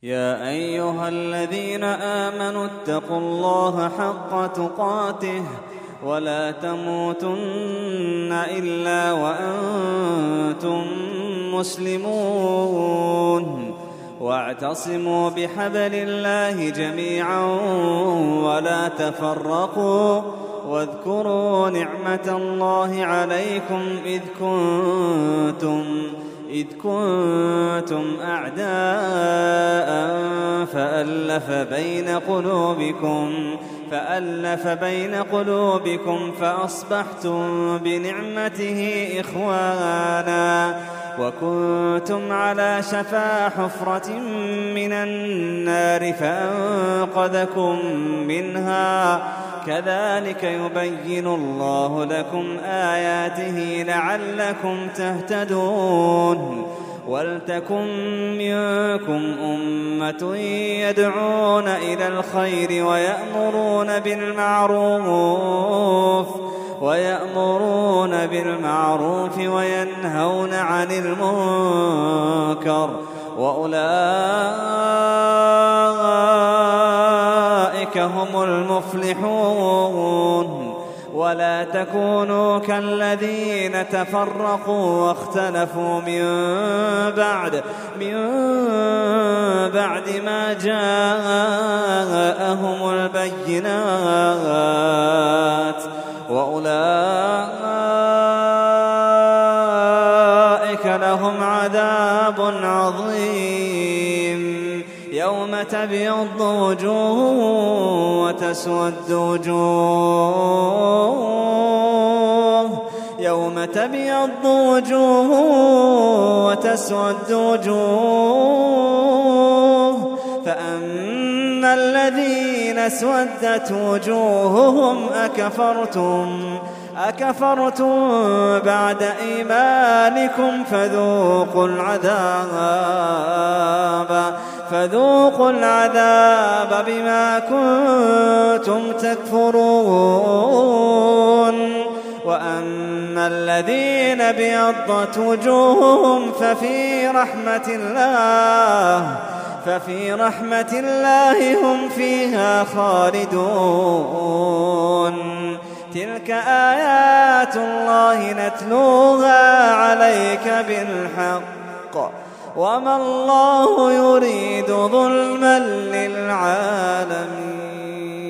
يا أيها الذين آمنوا اتقوا الله حق تقاته ولا تموتن إلا وأنتم مسلمون واعتصموا بحبل الله جميعا ولا تفرقوا واذكروا نعمة الله عليكم إذ كنتم أعداء فألف بين قلوبكم فأصبحتم بنعمته إخوانا وكنتم على شفا حفرة من النار فأنقذكم منها كذلك يبين الله لكم آياته لعلكم تهتدون ولتكن منكم أمة يدعون إلى الخير ويأمرون بالمعروف وينهون عن المنكر وأولئك هم المفلحون ولا تكونوا كالذين تفرقوا واختلفوا من بعد ما جاءهم البينات وأولئك لهم عذاب عظيم يوم تبيض وجوه وتسود وجوه فأما الذين اسودت وجوههم أكفرتم بعد إيمانكم فذوقوا العذاب بما كنتم تكفرون وأما الذين ابيضت وجوههم ففي رحمة الله هم فيها خالدون تلك آيات الله نتلوها عليك بالحق وما الله يريد ظلما للعالمين.